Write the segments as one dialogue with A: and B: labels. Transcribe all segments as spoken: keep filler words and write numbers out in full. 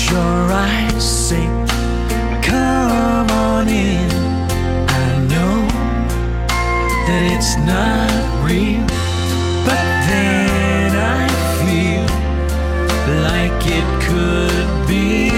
A: your eyes say, come on in. I know that it's not real, but then I feel like it could be.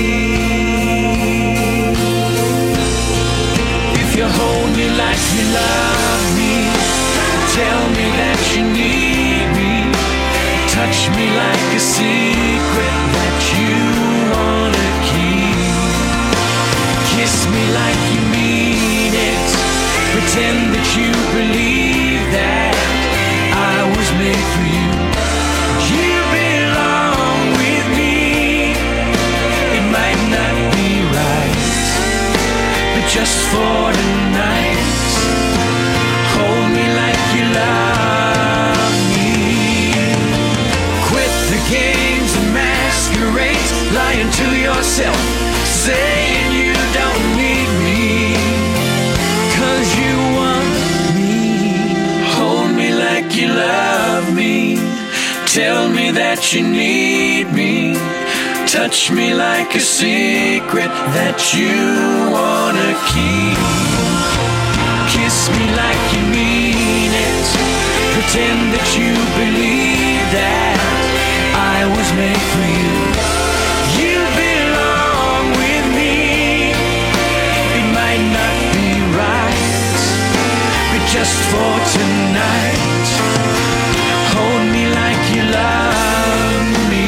A: If you hold me like you love me, tell me that you need me, touch me like a secret that you wanna keep, kiss me like you mean it, pretend that you believe that I was made for you. You belong with me. It might not be right, but just for tonight, hold me like you love me. Quit the games and masquerades, lying to yourself, saying you don't need me, 'cause you want me. Hold me like you love me, tell me that you need me, touch me like a secret that you wanna keep, kiss me like you mean it, pretend that you believe that I was made for you. You belong with me. It might not be right, but just for tonight, hold me like you love me.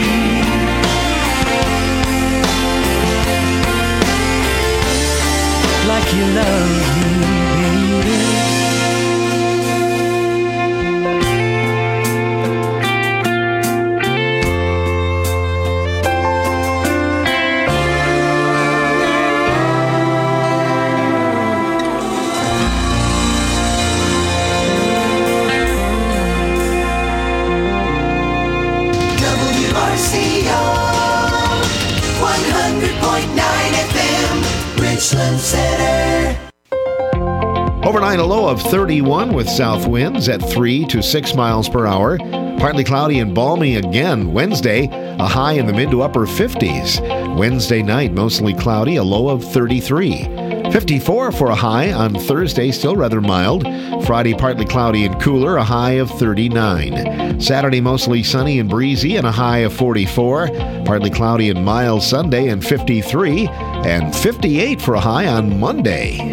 A: Like you love me, baby.
B: W R C O one hundred point nine F M, Richland Center.
C: Overnight, a low of thirty-one with south winds at three to six miles per hour. Partly cloudy and balmy again Wednesday, a high in the mid to upper fifties. Wednesday night, mostly cloudy, a low of thirty-three. fifty-four for a high on Thursday, still rather mild. Friday, partly cloudy and cooler, a high of thirty-nine. Saturday, mostly sunny and breezy, and a high of forty-four. Partly cloudy and mild Sunday, and fifty-three. And fifty-eight for a high on Monday.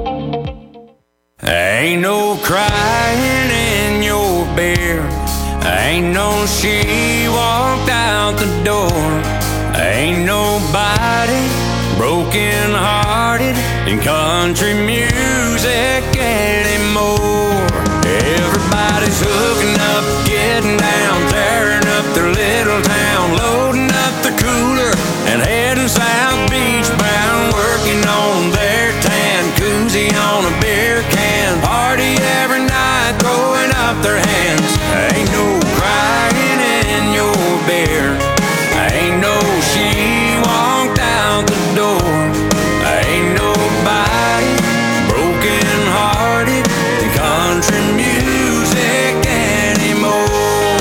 D: Ain't no crying in your beer. Ain't no she walked out the door. Ain't nobody broken hearted in country music anymore. Everybody's hooking up, getting down, tearing up their little town, loading up the cooler and heading south beach bound, working on their tan, koozie on a beer can, party every night, throwing up their hands. Ain't no crying in your beer. Ain't no she walked out the door. Ain't nobody broken hearted in country music anymore.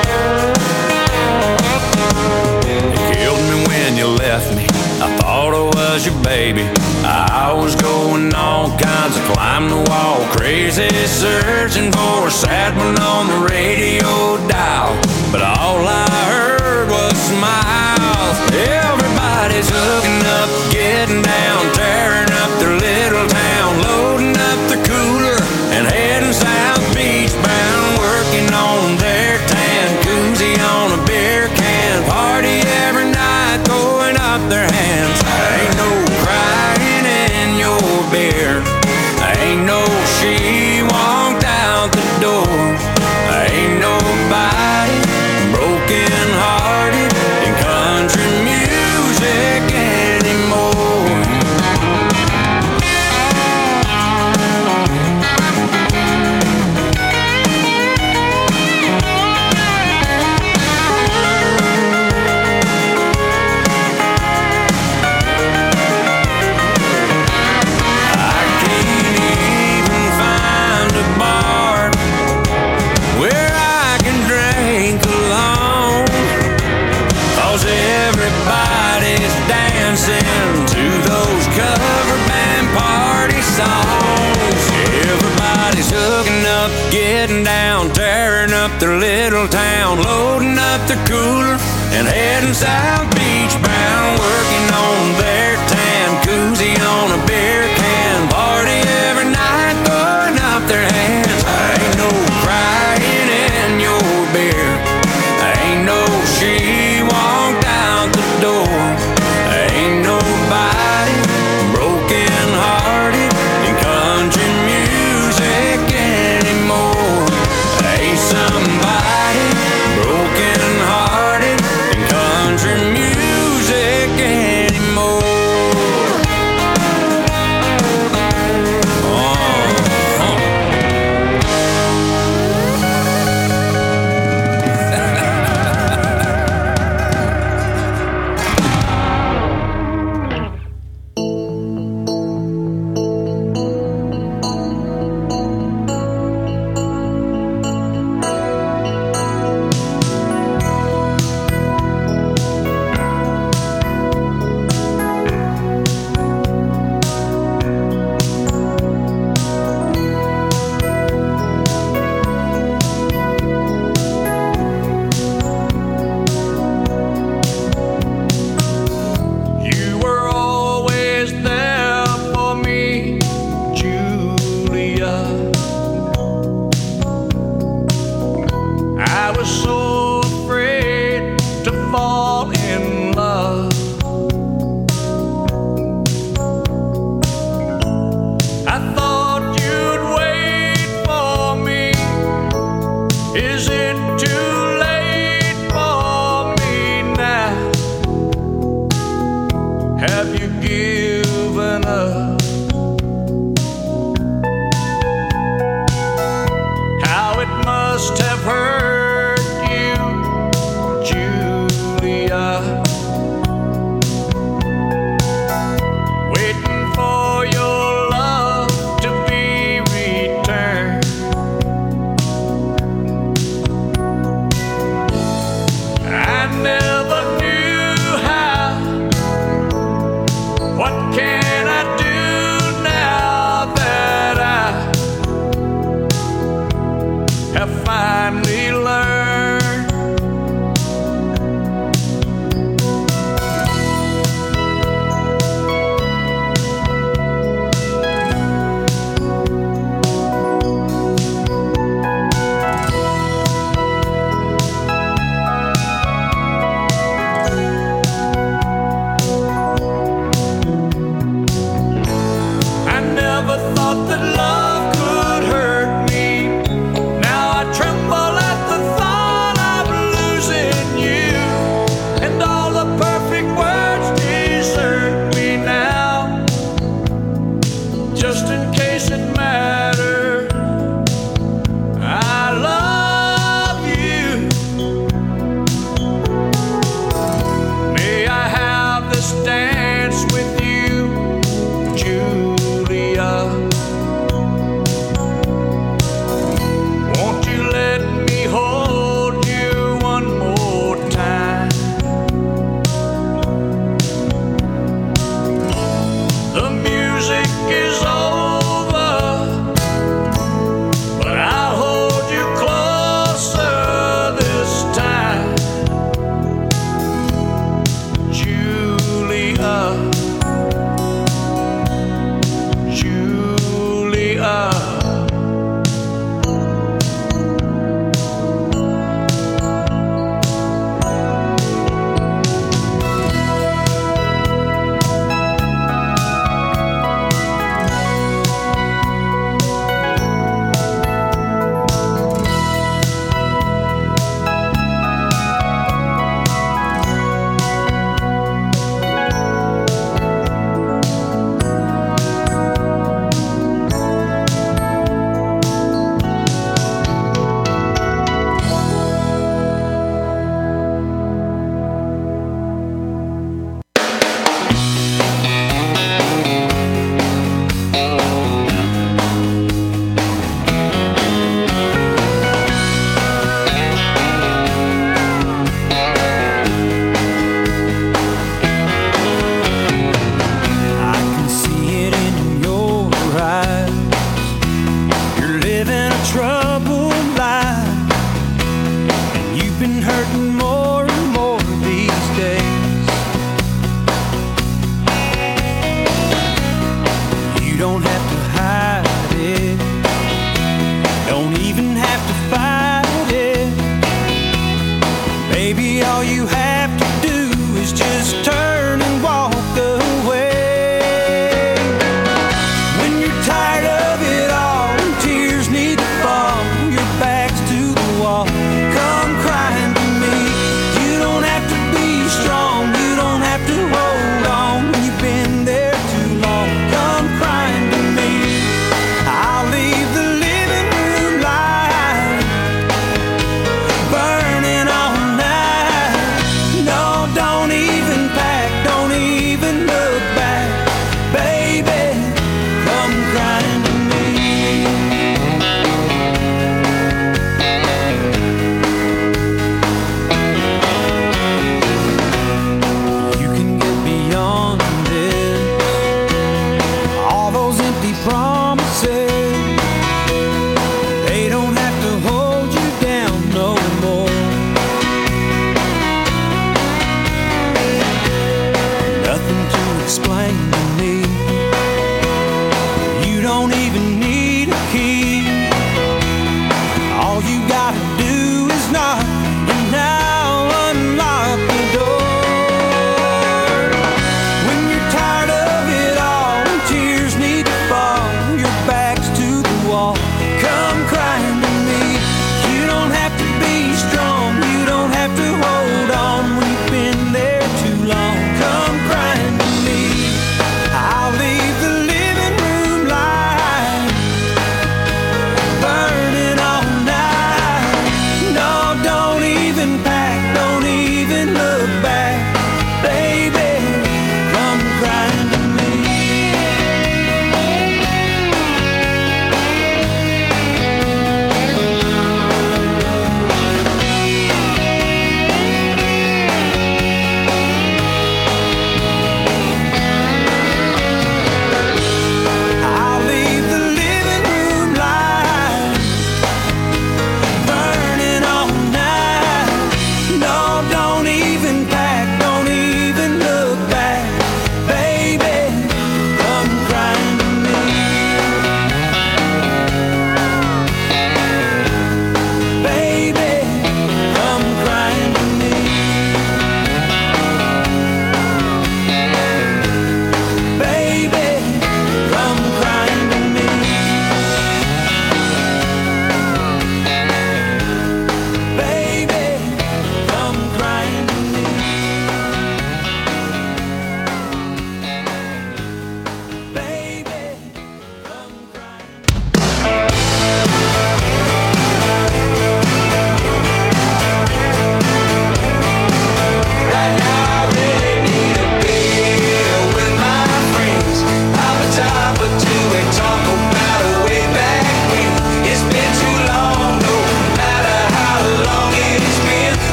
D: You killed me when you left me. I thought I was your baby. I was going all kinds of climb the wall, crazy, searching for a sad one on the radio dial. But all I heard was smiles. Everybody's hooking up, getting down, tearing up their little town, loading up the cooler and heading south beach bound, working on their tan, koozie on a beer can, party every night, throwing up their hands. Ain't no crying in your beer. Ain't no she walked out the door. Everybody's dancing to those cover band party songs. Everybody's hooking up, getting down, tearing up their little town, loading up their cooler and heading South Beach bound, working on their tan, koozie on a beer can, party every night, throwing up their hands. Ain't no crying in your beer, ain't no she walked out the door, ain't nobody broken hearted in country music anymore. Ain't somebody broken hearted in country music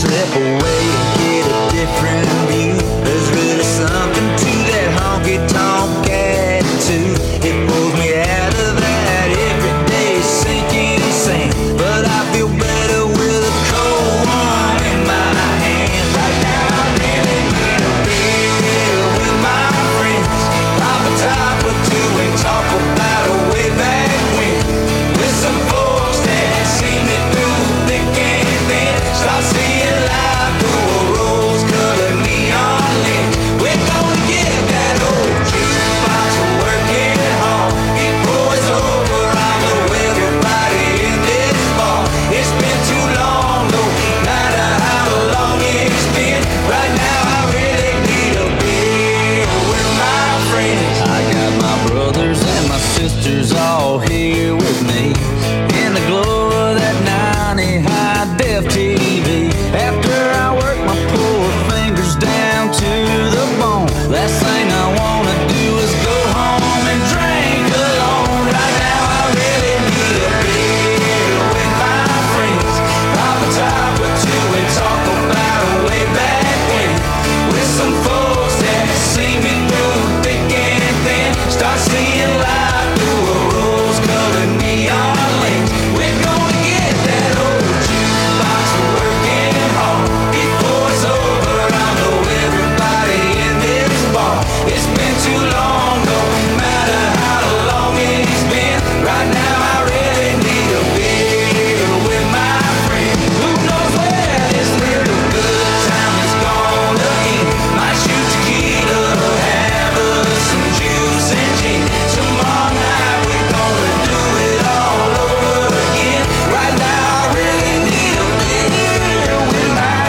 E: slip away and get a different view. There's really something to that honky-tonk attitude. It pulls me out of that everyday sinking sand. But I feel better with a cold one in my hand. Right now I really need a beer with my friends. Pop a top or two and talk about a way back when. With some folks that seen it through thick and thin. Start seeing life through a rose-colored neon lens. We're gonna get that old jukebox working hard. Before it's over, I know everybody in this bar. It's been too long, no matter how long it's been. Right now I really need a beer with my friends. I got my brothers and my sisters all here with me in the glow of that ninety high def T V. After I work my poor fingers down to the bone, last thing I wanna do is go home and drink alone. Right now I really need a beer with my friends. Pop a top or two and talk about a way back when. With some folks that see me through thick and thin. Start seeing life through a rose-colored neon lens. We're gonna get that old jukebox working hard. Before it's over, I know everybody in this bar. It's been too long, no matter how long it's been. Right now I really need a beer with my friend. Who knows where this little good time is gonna end? Might shoot tequila, have us some juice and gin. Tomorrow night we're gonna do it all over again. Right now I really need a beer with my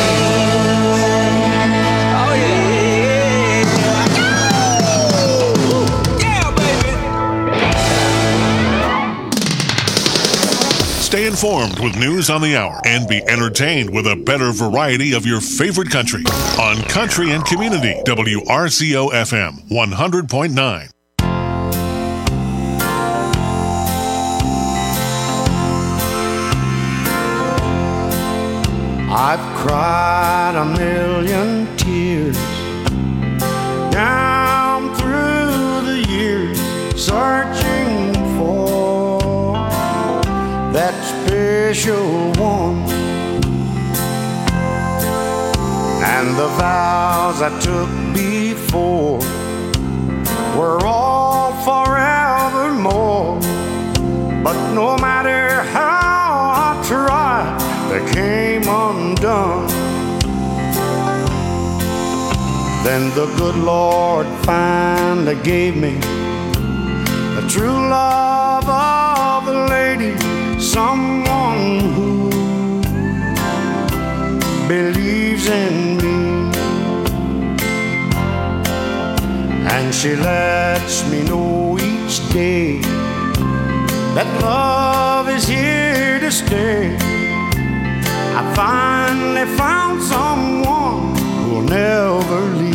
E: friend. Oh yeah, yeah, baby.
F: Stay informed with news on the hour and be entertained with a better variety of your favorite country on Country and Community, W R C O F M one hundred point nine.
G: I've cried a million tears down through the years, searching for that special one. And the vows I took before were all forevermore. But no matter how I tried, they came undone. Then the good Lord finally gave me the true love of a lady, someone who believes in me. And she lets me know each day that love is here to stay. I finally found someone who'll never leave.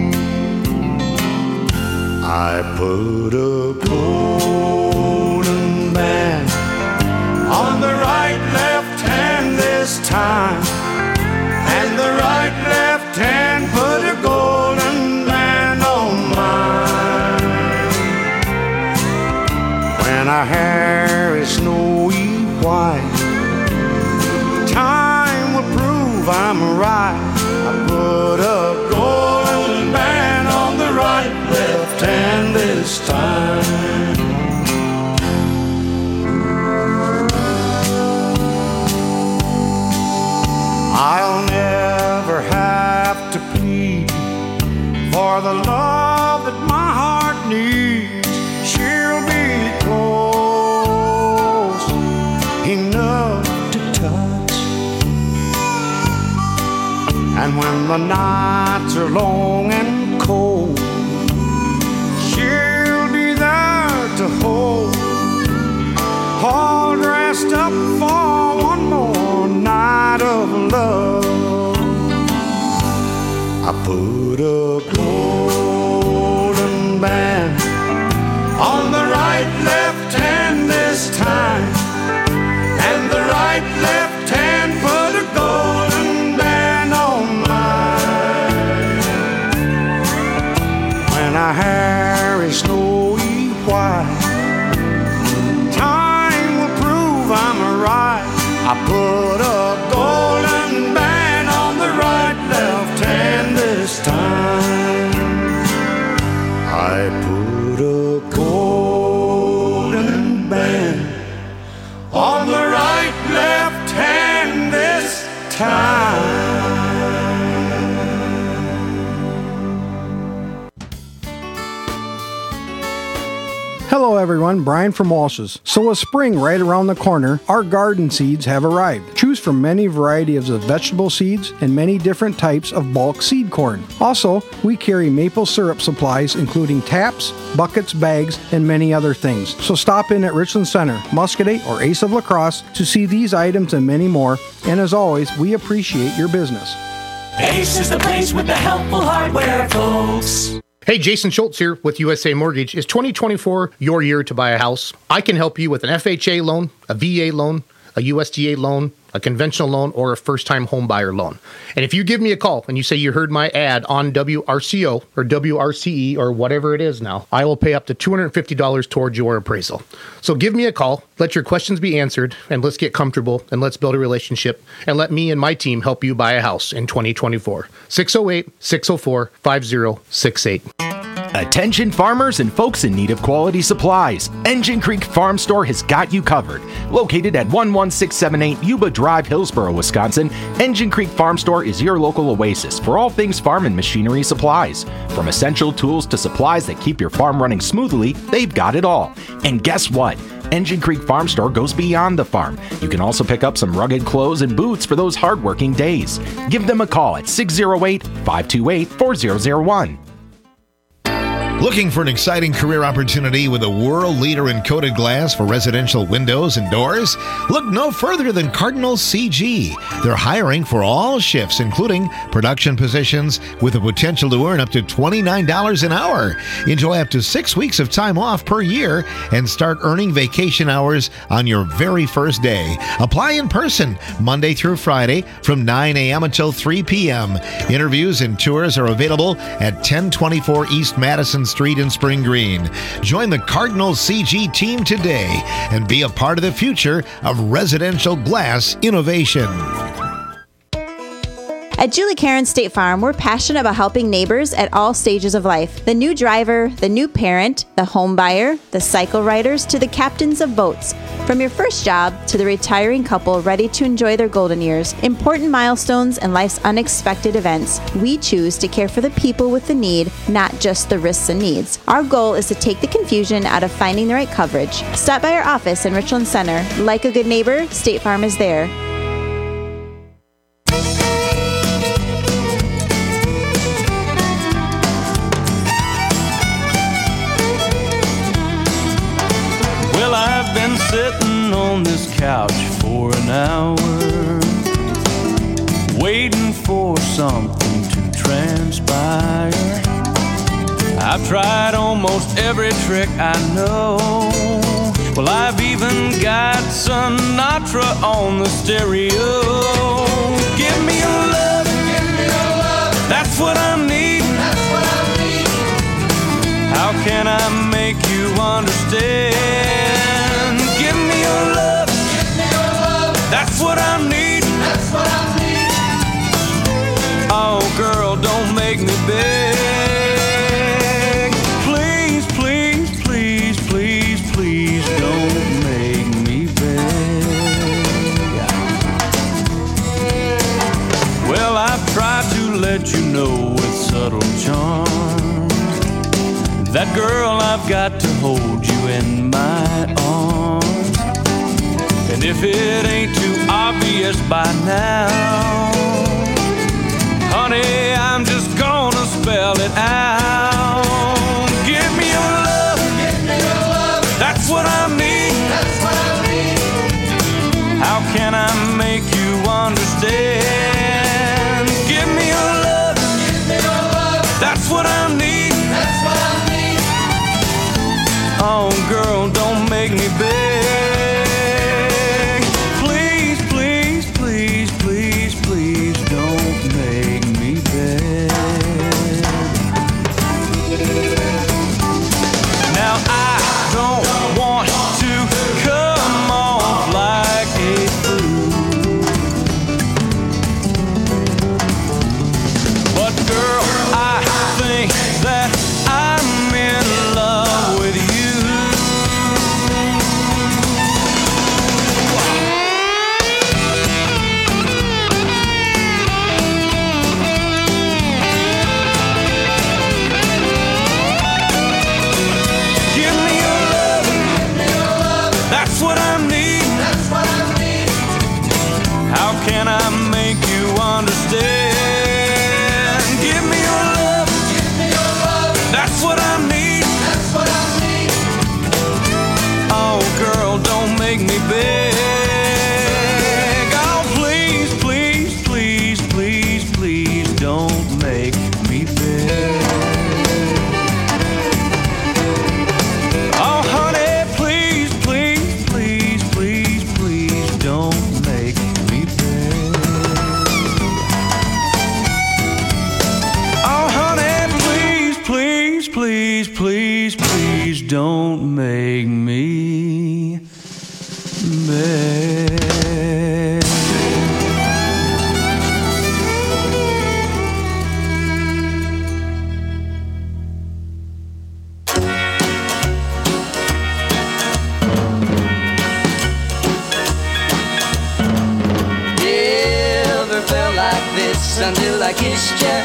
G: I put a golden band on the right left hand this time, and the right left hand put a golden band on mine. When our hair is snowy white, time will prove I'm right. I put a golden band on the right left hand this time. I'll never have to plead for the love that my heart needs. She'll be close enough to touch. And when the nights are long and cold, she'll be there to hold, all dressed up for one more night of love. I put a golden band on the right left hand this time, and the right left hand put a golden I put a golden band on the right left hand this time. I put a golden band on the right left hand this time.
H: Hello everyone, Brian from Walsh's. So with spring right around the corner, our garden seeds have arrived. Choose from many varieties of vegetable seeds and many different types of bulk seed corn. Also, we carry maple syrup supplies including taps, buckets, bags, and many other things. So stop in at Richland Center, Muscadet, or Ace of La Crosse to see these items and many more. And as always, we appreciate your business.
B: Ace is the place with the helpful hardware, folks.
I: Hey, Jason Schultz here with U S A Mortgage. Is twenty twenty-four your year to buy a house? I can help you with an F H A loan, a V A loan, a U S D A loan, a conventional loan, or a first-time home buyer loan. And if you give me a call and you say you heard my ad on W R C O or W R C E or whatever it is now, I will pay up to two hundred fifty dollars towards your appraisal. So give me a call, let your questions be answered, and let's get comfortable, and let's build a relationship, and let me and my team help you buy a house in twenty twenty-four. six oh eight, six oh four, five oh six eight.
J: Attention farmers and folks in need of quality supplies. Engine Creek Farm Store has got you covered. Located at one one six seven eight Yuba Drive, Hillsboro, Wisconsin, Engine Creek Farm Store is your local oasis for all things farm and machinery supplies. From essential tools to supplies that keep your farm running smoothly, they've got it all. And guess what? Engine Creek Farm Store goes beyond the farm. You can also pick up some rugged clothes and boots for those hardworking days. Give them a call at six oh eight, five two eight, four oh oh one.
C: Looking for an exciting career opportunity with a world leader in coated glass for residential windows and doors? Look no further than Cardinal C G. They're hiring for all shifts, including production positions, with the potential to earn up to twenty-nine dollars an hour. Enjoy up to six weeks of time off per year and start earning vacation hours on your very first day. Apply in person Monday through Friday from nine a.m. until three p.m. Interviews and tours are available at ten twenty-four East Madison Street in Spring Green. Join the Cardinal C G team today and be a part of the future of residential glass innovation.
K: At Julie Karen State Farm, we're passionate about helping neighbors at all stages of life. The new driver, the new parent, the home buyer, the cycle riders, to the captains of boats. From your first job to the retiring couple ready to enjoy their golden years, important milestones, and life's unexpected events, we choose to care for the people with the need, not just the risks and needs. Our goal is to take the confusion out of finding the right coverage. Stop by our office in Richland Center. Like a good neighbor, State Farm is there.
A: Sitting on this couch for an hour, waiting for something to transpire. I've tried almost every trick I know. Well, I've even got Sinatra on the stereo. Give me a love, give me a love. That's what I need. That's what I need. How can I make you understand? Give me your love. Give me your love. That's what I need. That's what I need. Oh, girl, don't make me beg. Please, please, please, please, please, don't make me beg. Well, I've tried to let you know with subtle charm that, girl, I've got to hold you in my arms. And if it ain't too obvious by now, honey, I'm just gonna spell it out. Give me your love. Give me your love. That's what I need. That's what I need. How can I make you understand? Give me your love. Give me your love. That's what I need. That's what I need. Oh, girl, don't make me beg. Please, please, please, please, please, don't make me beg. bed.
E: Never felt like this until I kissed you.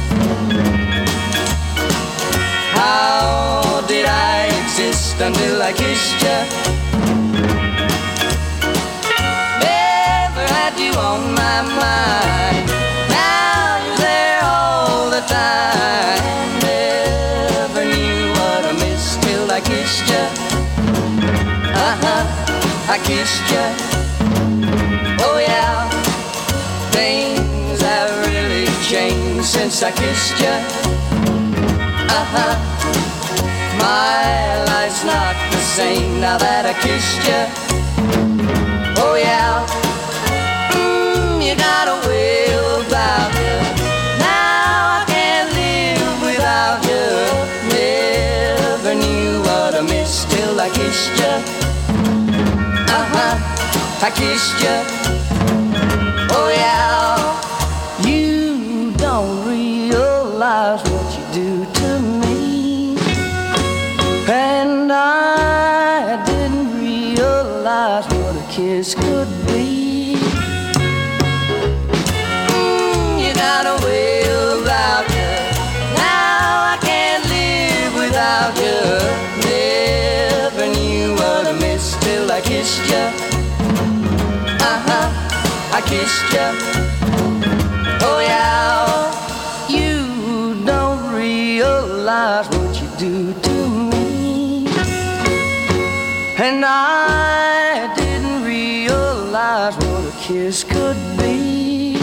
E: How did I exist until I kissed you? Never had you on my mind. Now you're there all the time. Never knew what I missed till I kissed you. Uh-huh, I kissed you. Oh yeah, things have really changed since I kissed you. Uh-huh, my life's not the same now that I kissed you. Oh yeah, mm, you got a way about you. Now I can't live without you. Never knew what I missed till I kissed you. Uh-huh, I kissed you. Oh yeah, you don't realize what you do to me, and I didn't realize what a kiss could be. Mm, you got a way about you. Now I can't live without you. Never knew what I missed till I kissed you. Uh-huh, I kissed you. Oh yeah, you don't realize what you do to me, and I didn't realize what a kiss could be.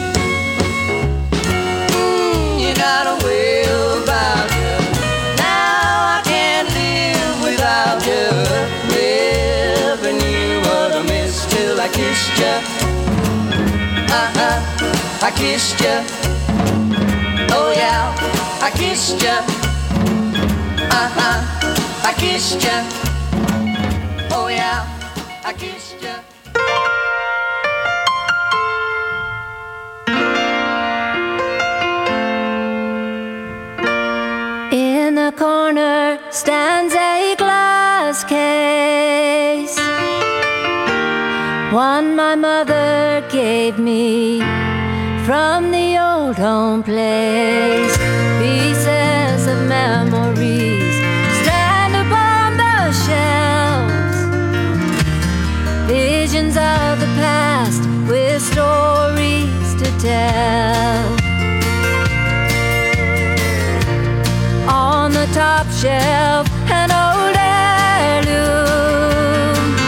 E: Mm, you got a way about you. Now I can't live without you. Never knew what I missed till I kissed you. Uh-huh, I kissed you. Oh yeah, I kissed you. Uh-huh, I kissed you. Oh yeah, I kissed you.
L: In the corner stands a glass case, one my mother gave me from the old home place. Pieces of memories stand upon the shelves, visions of the past with stories to tell. On the top shelf, an old heirloom.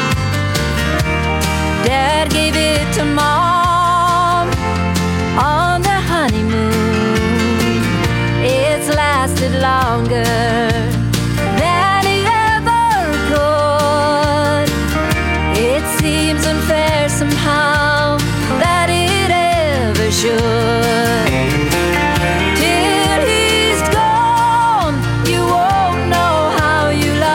L: Dad gave it to Mom on their honeymoon. It's lasted longer than he ever could. It seems unfair somehow that it ever should. Till he's gone, you won't know how you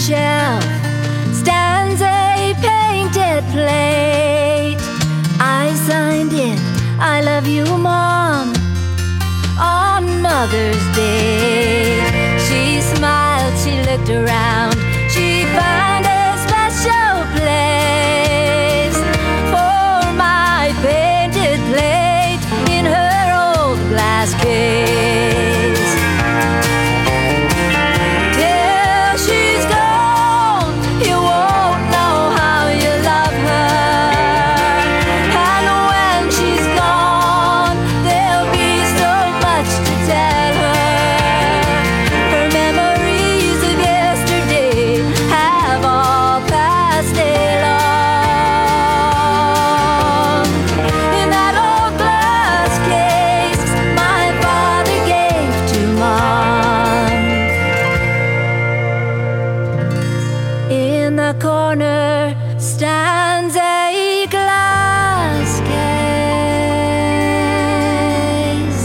L: shelf stands a painted plate. I signed it, I love you, Mom, on Mother's Day. She smiled, she looked around, she found a special place for my painted plate in her old glass case. Till she's gone, you won't know how you love her. And when she's gone, there'll be so much to tell her. Her memories of yesterday have all passed along. In that old glass case my father gave to Mom. In the corner stands a glass case.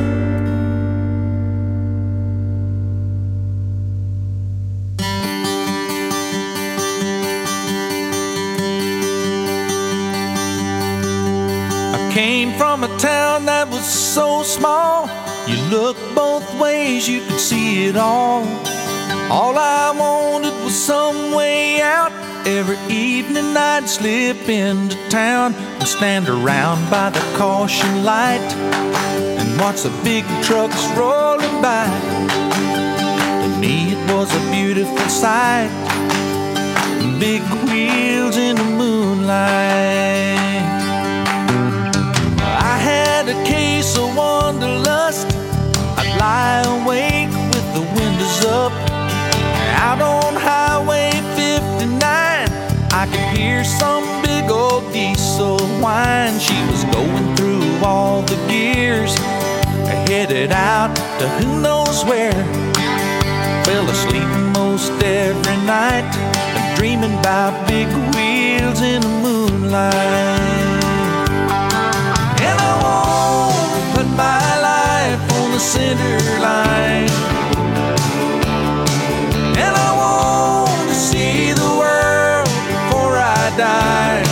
A: I came from a town that was so small. You look both ways, you could see it all. All I wanted was some way out. Every evening I'd slip into town and stand around by the caution light and watch the big trucks rolling by. To me it was a beautiful sight, big wheels in the moonlight. I had a case of wanderlust. I'd lie awake with the windows up. Out on Highway fifty-nine, I could hear some big old diesel whine. She was going through all the gears, headed out to who knows where. Fell asleep most every night, dreaming about big wheels in the moonlight. And I want to put my life on the center line. And I want to see the world before I die.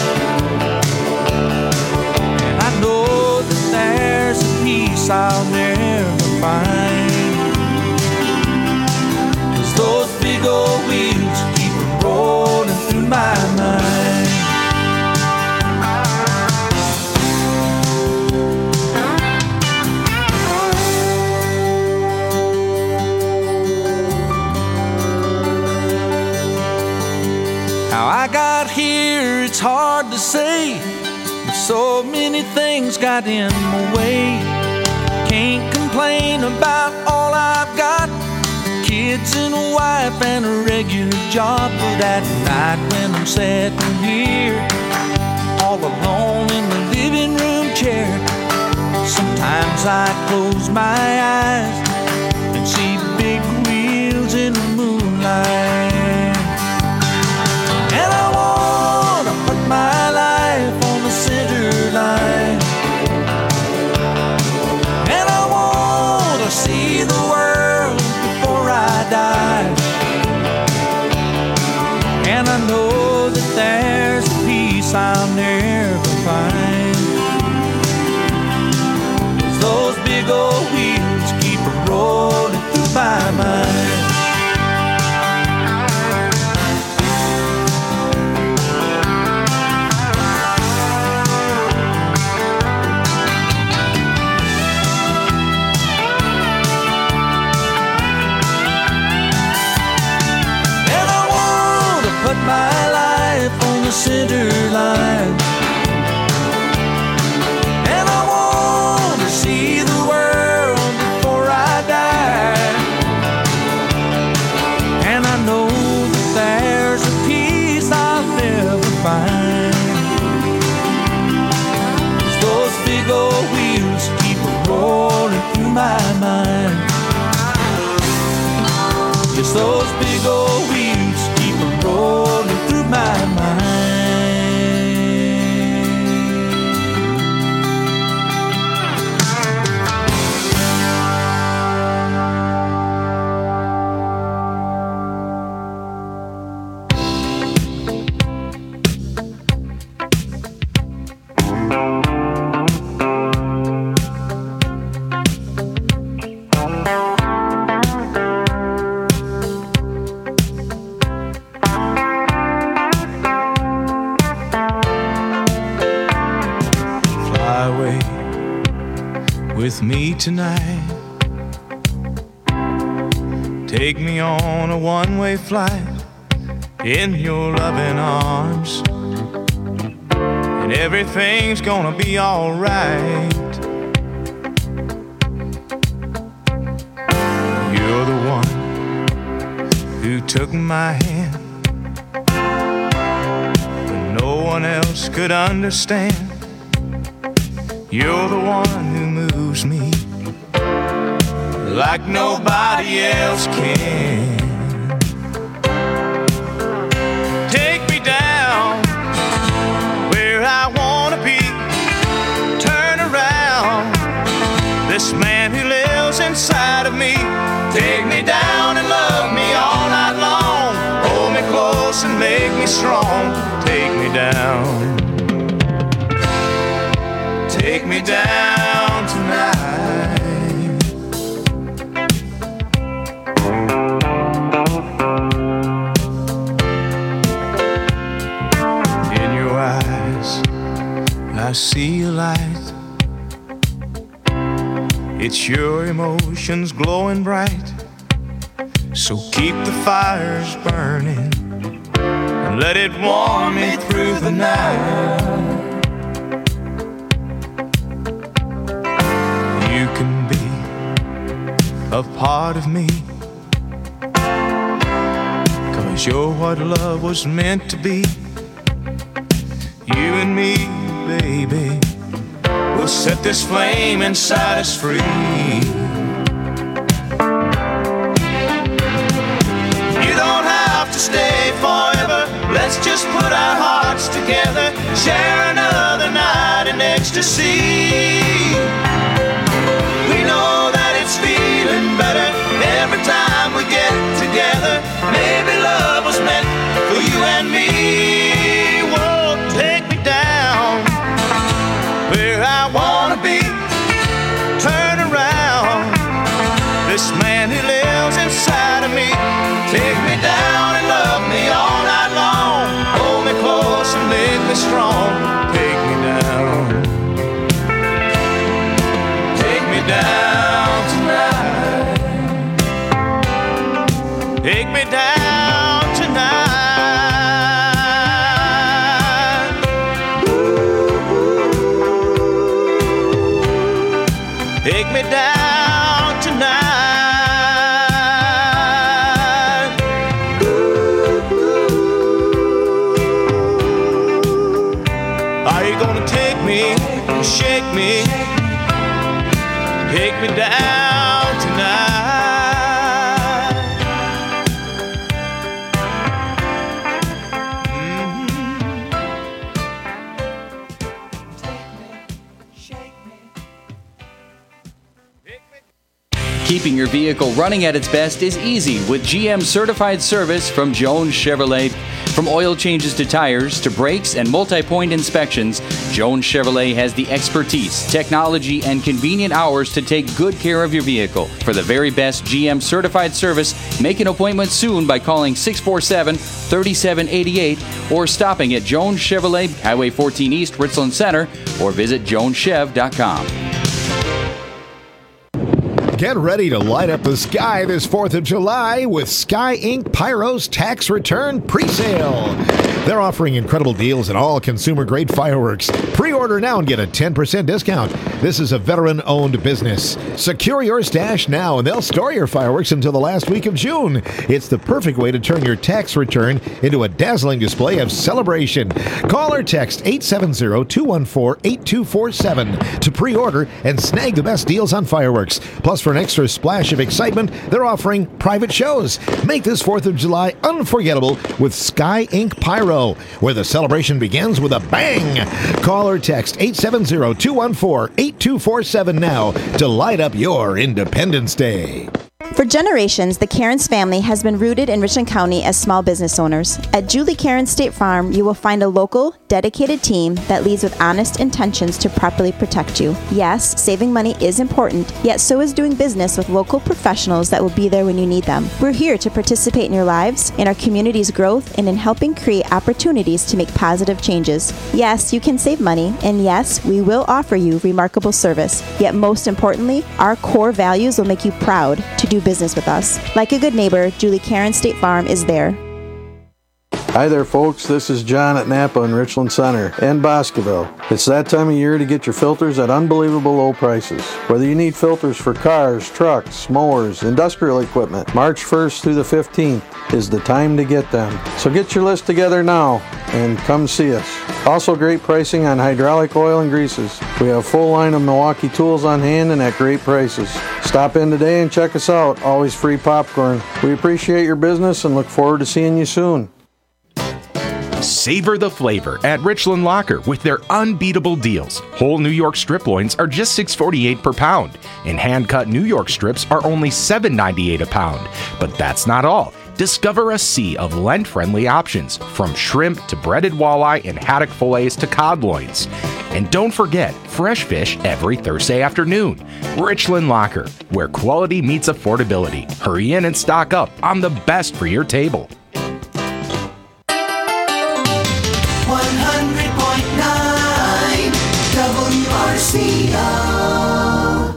A: And I know that there's a peace I'll never find, 'cause those big old wheels keep rolling through my mind. How I got here, it's hard to say, but so many things got in my way. Can't complain about all I've got, kids and a wife and a regular job. But at night when I'm sitting here all alone in the living room chair, sometimes I close my eyes and see big wheels in the moonlight. And I want to put my life on the center line. And I want to see the world before I die. And I know that there's a peace I'll never find, 'cause those big old wheels keep rolling through my mind. Put my life on the center line. And I want to see the world before I die. And I know that there's a peace I'll never find, 'cause those big old wheels keep rolling through my mind. Just those big old wheels keep rolling through my mind.
M: with me tonight. Take me on a one-way flight in your loving arms, and everything's gonna be all right. You're the one who took my hand when no one else could understand. You're the one who moves me like nobody else can. Take me down where I wanna be. Turn around this man who lives inside of me. Take me down and love me all night long. Hold me close and make me strong. Take me down. Take me down tonight. In your eyes, I see a light. It's your emotions glowing bright. So keep the fires burning and let it warm me through the night. You can be a part of me, 'cause you're what love was meant to be. You and me, baby, we'll set this flame inside us free. You don't have to stay forever. Let's just put our hearts together. Share another night in ecstasy. We know that it's feeling better every time we get together. Maybe love was meant for you and me. Whoa, take me down where I wanna be. Turn around this man who lives inside of me. Take me down and love me all night long. Hold me close and make me strong. Take me down. Take me down tonight. Take me down tonight. Take me down tonight. Are you gonna take me, shake me, take me down tonight?
N: Keeping your vehicle running at its best is easy with G M certified service from Jones Chevrolet. From oil changes to tires to brakes and multi-point inspections, Jones Chevrolet has the expertise, technology, and convenient hours to take good care of your vehicle. For the very best G M certified service, make an appointment soon by calling six four seven, three seven eight eight or stopping at Jones Chevrolet, Highway fourteen East, Richland Center, or visit jones chev dot com.
C: Get ready to light up the sky this fourth of July with Sky Incorporated. Pyro's tax return pre-sale. They're offering incredible deals on all consumer-grade fireworks. Pre-order now and get a ten percent discount. This is a veteran-owned business. Secure your stash now, and they'll store your fireworks until the last week of June. It's the perfect way to turn your tax return into a dazzling display of celebration. Call or text eight seven zero, two one four, eight two four seven to pre-order and snag the best deals on fireworks. Plus, for an extra splash of excitement, they're offering private shows. Make this fourth of July unforgettable with Sky Incorporated Pyro, where the celebration begins with a bang. Call or text eight seven zero, two one four, eight two four seven now to light up your Independence Day.
K: For generations, the Cairns family has been rooted in Richland County as small business owners. At Julie Cairns State Farm, you will find a local, dedicated team that leads with honest intentions to properly protect you. Yes, saving money is important, yet so is doing business with local professionals that will be there when you need them. We're here to participate in your lives, in our community's growth, and in helping create opportunities to make positive changes. Yes, you can save money, and yes, we will offer you remarkable service. Yet most importantly, our core values will make you proud to do business with us. Like a good neighbor, Julie Cairns State Farm is there.
O: Hi there, folks. This is John at Napa and Richland Center and Boscoville. It's that time of year to get your filters at unbelievable low prices. Whether you need filters for cars, trucks, mowers, industrial equipment, March first through the fifteenth is the time to get them. So get your list together now and come see us. Also great pricing on hydraulic oil and greases. We have a full line of Milwaukee tools on hand and at great prices. Stop in today and check us out. Always free popcorn. We appreciate your business and look forward to seeing you soon.
J: Savor the flavor at Richland Locker with their unbeatable deals. Whole New York strip loins are just six forty-eight per pound, and hand-cut New York strips are only seven ninety-eight a pound. But that's not all. Discover a sea of Lent-friendly options, from shrimp to breaded walleye and haddock fillets to cod loins. And don't forget, fresh fish every Thursday afternoon. Richland Locker, where quality meets affordability. Hurry in and stock up on the best for your table.
B: one hundred point nine W R C O.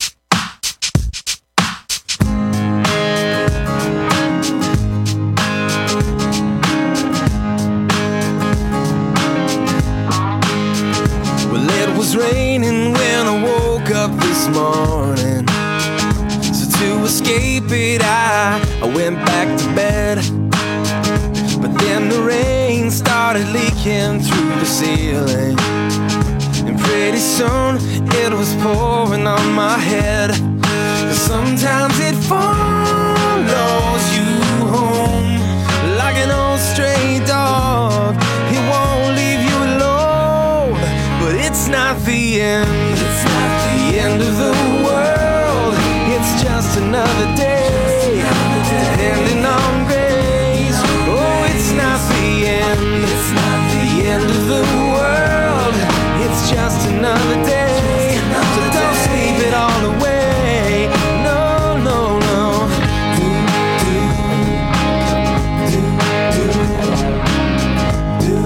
M: Well, it was raining when I woke up this morning. So to escape it, I, I went back to bed. But then the rain started leaking through the ceiling, and pretty soon it was pouring on my head. 'Cause sometimes it follows you home like an old stray dog. It won't leave you alone. But it's not the end. It's not the end of the world. It's just another day, depending on grace. Oh, it's not the end. It's not the end of the world. It's just another day. So don't sleep it all away. No, no, no. Do, do, do, do, do,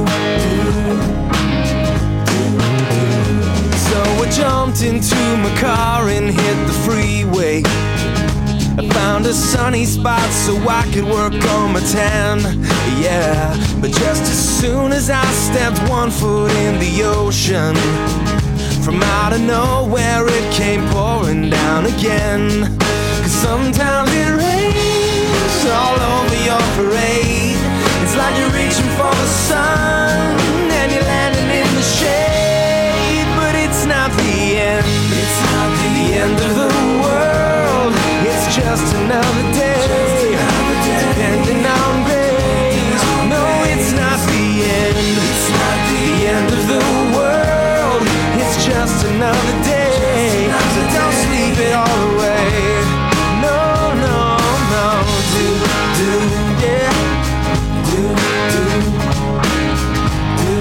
M: do. So I jumped into my car and hit the freeway. I found a sunny spot so I could work on my tan, yeah. But just as soon as I stepped one foot in the ocean, from out of nowhere it came pouring down again. 'Cause sometimes it rains all over your parade. It's like you're reaching for the sun and you're landing in the shade. But it's not the end. It's not the end of the world. It's just another day, depending on grace. No, it's not the end. It's not the end of the world. It's just another day. So don't sleep it all away. No, no, no. Do, do, yeah. Do, do, do,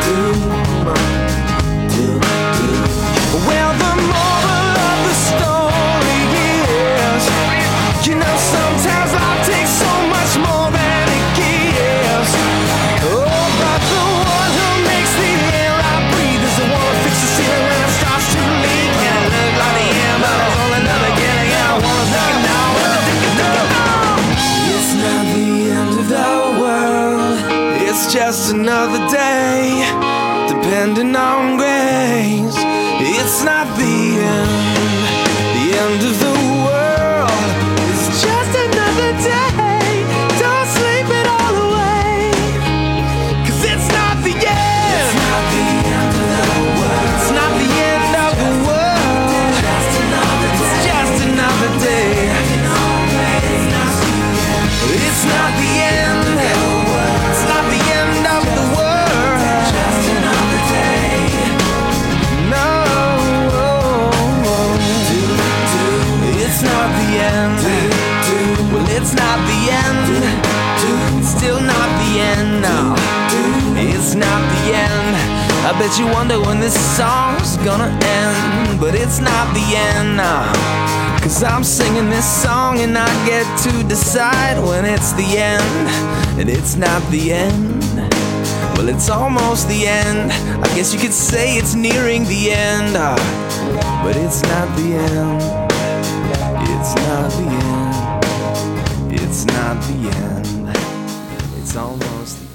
M: do, do, do. Well, the moral of the story is, you know, sometimes life takes so much more than it gives. Oh, but the one who makes the air I breathe is the one who fixes the ceiling when it starts to leak. And it looks like the end, but it's only another getting out. I wanna think it now, wanna think it now. It's not the end of the world. It's just another day, depending on grace. It's not the end, the end of the world. It's just another day. Don't sleep it all away. 'Cause it's not the end. It's not the end of the world. It's not the end of the world. Just another day. It's just another day. It's not the end. It's not the end of the world. Just another day.
E: it's not the end. It's still not the end, no. It's not the end. I bet you wonder when this song's gonna end. But it's not the end, no. Cause I'm singing this song and I get to decide when it's the end. And it's not the end. Well, it's almost the end. I guess you could say it's nearing the end. uh, But it's not the end. It's not the end. It's not the end. It's almost the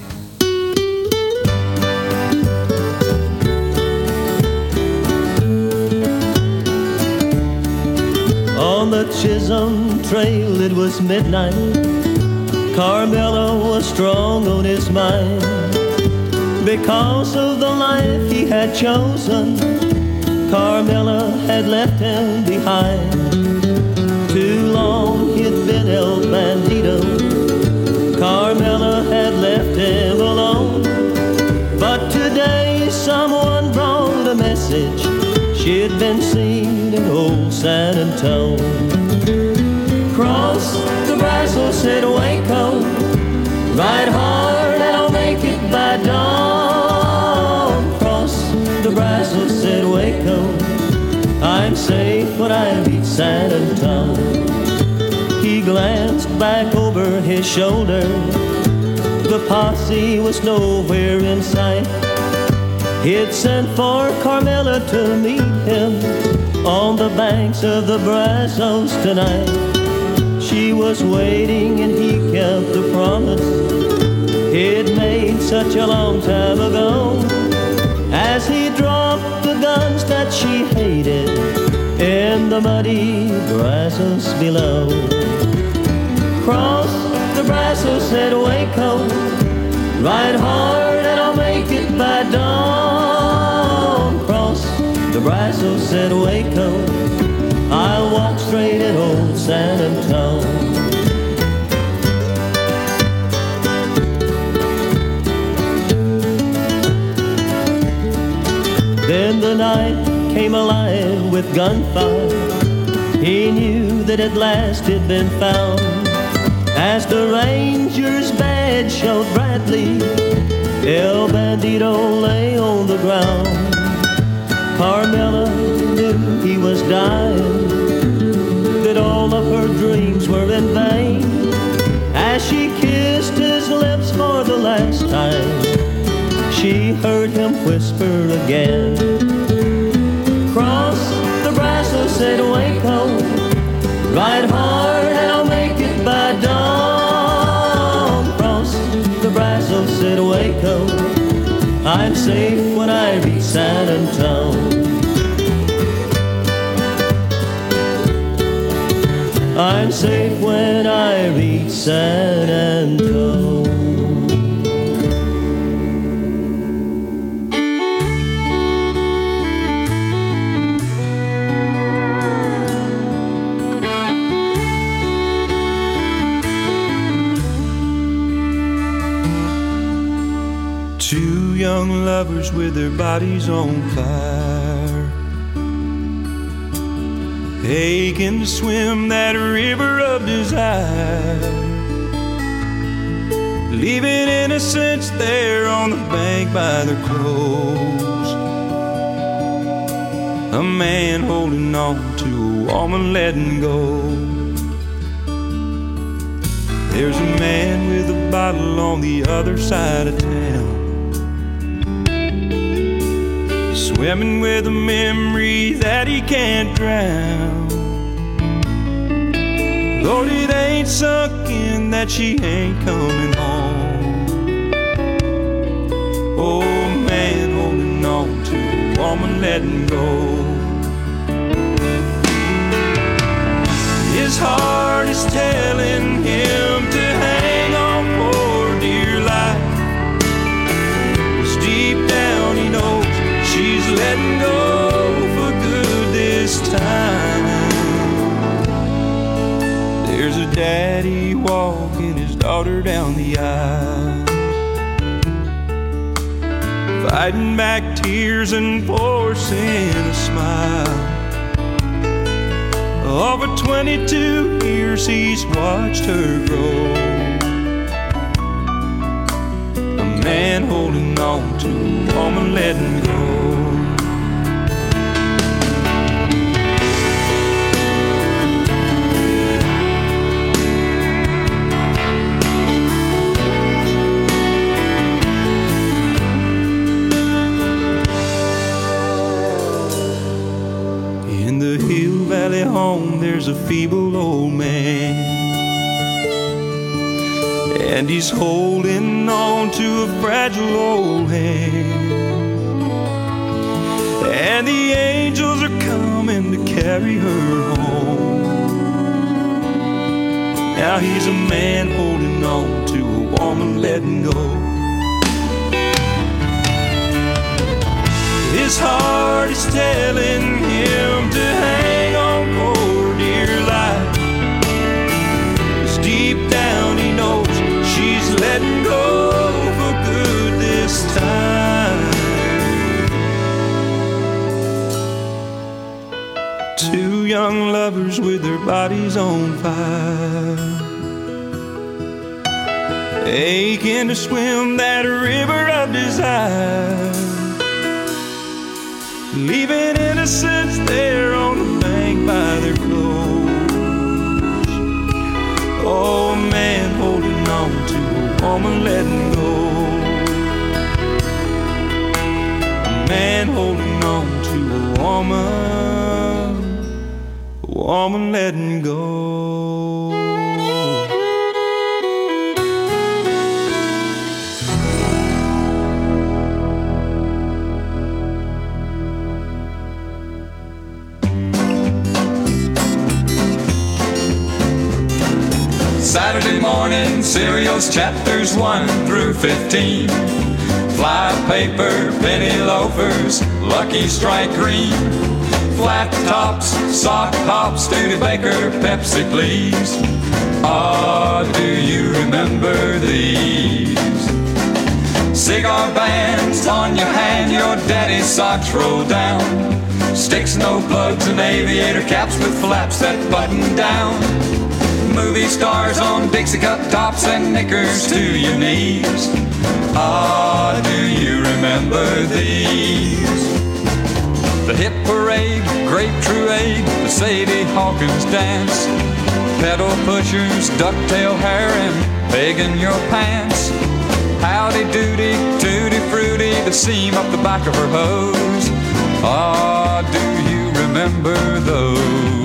P: end. On the Chisholm Trail it was midnight. Carmela was strong on his mind. Because of the life he had chosen, Carmela had left him behind. Too long he'd been El Bandito. Carmela had left him alone. But today someone brought a message. She'd been seen in old San Antone. Cross the Brazos at Waco, ride hard and I'll make it by dawn. Cross the Brazos at Waco, I'm safe when I reach San Antone. He glanced back over his shoulder. The posse was nowhere in sight. He'd sent for Carmela to meet him on the banks of the Brazos tonight. She was waiting and he kept the promise he'd made such a long time ago. As he dropped the guns that she hated in the muddy Brazos below. Cross the Brazos at Waco, ride hard and I'll make it by dawn. Cross the Brazos at Waco, I'll walk straight at old San Antone. Then the night came alive with gunfire. He knew that at last he'd been found. As the ranger's badge showed brightly, El Bandito lay on the ground. Carmela knew he was dying, that all of her dreams were in vain. As she kissed his lips for the last time, she heard him whisper again. Cross the Brazos at Waco, ride hard and I'll make it by dawn. Cross the Brazos at Waco, I'm safe when I reach San Antone. I'm safe when I reach San Antone.
Q: Two young lovers with their bodies on fire, aching to swim that river of desire, leaving innocence there on the bank by their clothes. A man holding on to a woman letting go. There's a man with a bottle on the other side of town, swimming with a memory that he can't drown. Lord, it ain't sunk in that she ain't coming home. Oh, man holding on to a woman letting go. His heart is telling him to hang on for dear life, 'cause deep down he knows she's letting go for good this time. There's a daddy walking his daughter down the aisle, fighting back tears and forcing a smile. Over twenty-two years he's watched her grow. A man holding on to a woman letting go. In the Hill Valley home there's a feeble old man, and he's holding on to a fragile old hand. And the angels are coming to carry her home. Now he's a man holding on to a woman letting go. His heart is telling him to hang on for dear life, 'cause deep down he knows she's letting go for good this time. Two young lovers with their bodies on fire, aching to swim that river of desire, leaving innocence there on the bank by their clothes. Oh, a man holding on to a woman letting go. A man holding on to a woman, a woman letting go.
R: Saturday morning cereals, chapters one through fifteen. Fly paper, penny loafers, Lucky Strike green. Flat tops, sock hops, Studebaker, Pepsi please. Ah, do you remember these? Cigar bands on your hand, your daddy's socks roll down. Sticks, no plugs, and aviator caps with flaps that button down. Movie stars on Dixie cup tops and knickers to your knees. Ah, do you remember these? The hit parade, grape truade, the Sadie Hawkins dance. Pedal pushers, ducktail hair, and pegging your pants. Howdy doody, tutti fruity, the seam up the back of her hose. Ah, do you remember those?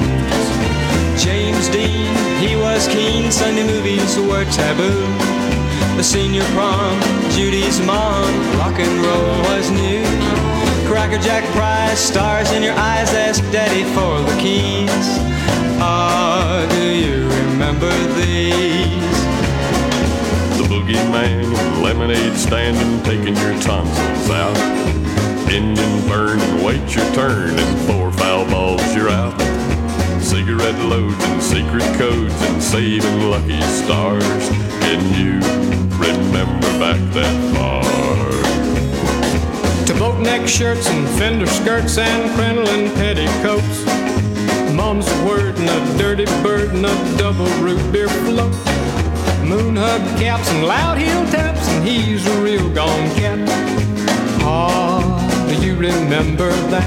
S: James Dean, he was keen, Sunday movies were taboo. The senior prom, Judy's mom, rock and roll was new. Cracker Jack Prize, stars in your eyes, ask daddy for the keys. Ah, do you remember these?
T: The boogeyman, lemonade stand and taking your tonsils out. Engine burn and wait your turn, and four foul balls you're out. Cigarette loads and secret codes and saving lucky stars. Can you remember back that far?
U: To boatneck shirts and fender skirts and crinoline petticoats. Mom's word and a dirty bird and a double root beer float. Moon hug caps and loud heel taps, and he's a real gone cat. Ah, do you remember that?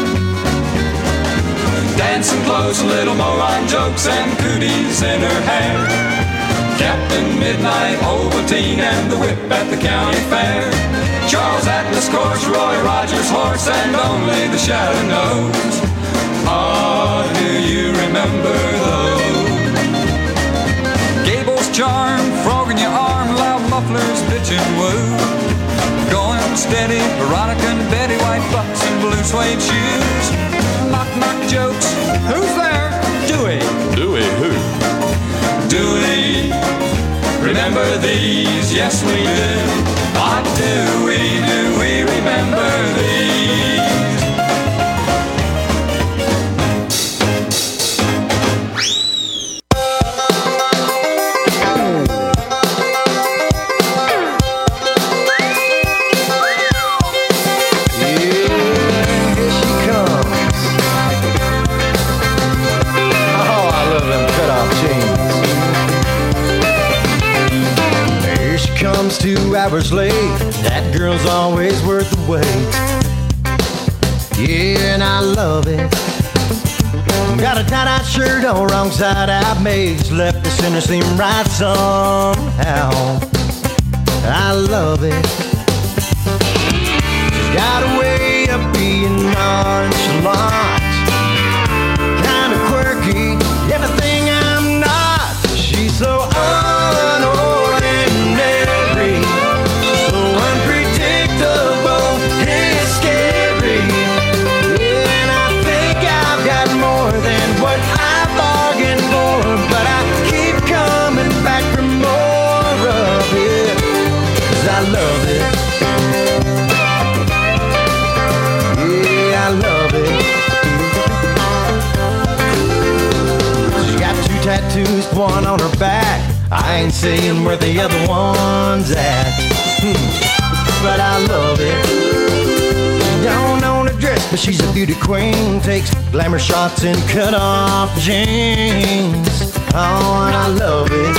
R: Dancing clothes, little moron jokes, and cooties in her hair. Captain Midnight, Ovaltine, and the whip at the county fair. Charles Atlas course, Roy Rogers horse, and only the shadow knows. Ah, do you remember those? Gable's charm, frog in your arm, loud mufflers, bitch and woo. Going steady, Veronica and Betty, white bucks and blue suede shoes. Knock, knock jokes. Who's there? Dewey.
T: Dewey who?
R: Dewey. Remember these? Yes, we do. Ah, do we, do we remember these?
A: Here she comes.
D: hours late, that girl's always worth the wait. Yeah, and I love it. Got a tie-dye shirt on, wrong side out made, left the center seam right somehow. I love it. She's got a way of being nonchalant, kinda quirky, everything I'm not. She's so unordinary, so unpredictable, it's scary. Yeah, and I think I've got more than what I bargained for, but I keep coming back for more of it, 'cause I love it. Yeah, I love it. She's got two tattoos, one on her back. I ain't saying where the other one's at, hmm. but I love it. Don't own a dress, but she's a beauty queen. Takes glamour shots in cut-off jeans. Oh, and I love it.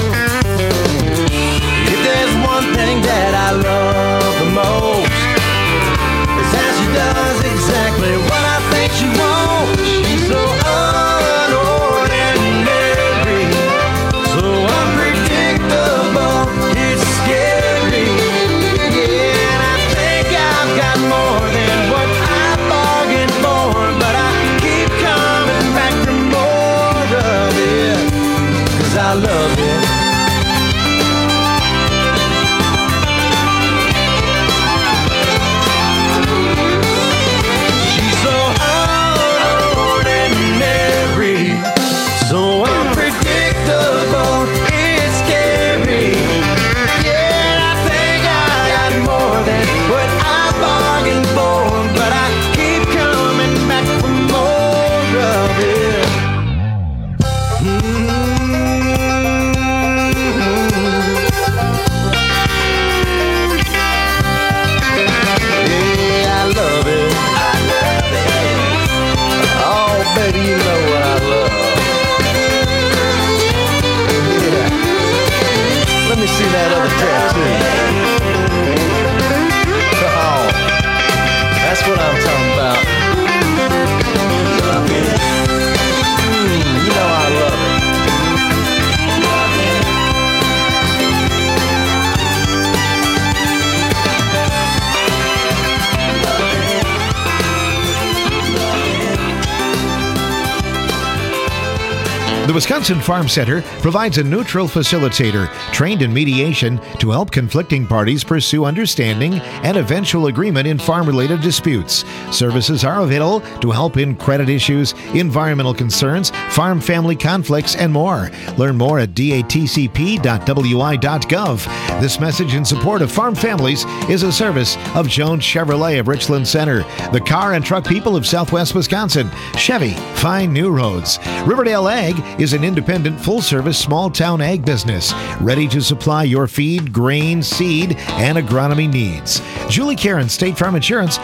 D: If there's one thing that I love the most, it's how she does exactly what I think she wants. She's so unordinary, so unpredictable, it's scary. Yeah, and I think I've got more than what I bargained for, but I keep coming back for more of it, 'cause I love it. She's so ordinary, so unpredictable, it's scary. Yeah, and I think I got more than what I bargained for, but I keep coming back for more of it. Mm-hmm. Yeah, I love it. I love it. Oh, baby, you know what I love. Yeah. Let me see that other tattoo. Oh, that's what I'm talking about. Love it. Mm, you know I love it.
C: The Wisconsin Farm Center provides a neutral facilitator trained in mediation to help conflicting parties pursue understanding and eventual agreement in farm-related disputes. Services are available to help in credit issues, environmental concerns, farm family conflicts, and more. Learn more at d a t c p dot w i dot gov. This message in support of farm families is a service of Jones Chevrolet of Richland Center, the car and truck people of Southwest Wisconsin. Chevy, find new roads. Riverdale Ag is an independent, full-service, small-town ag business ready to supply your feed, grain, seed, and agronomy needs. Julie Karen, State Farm Insurance,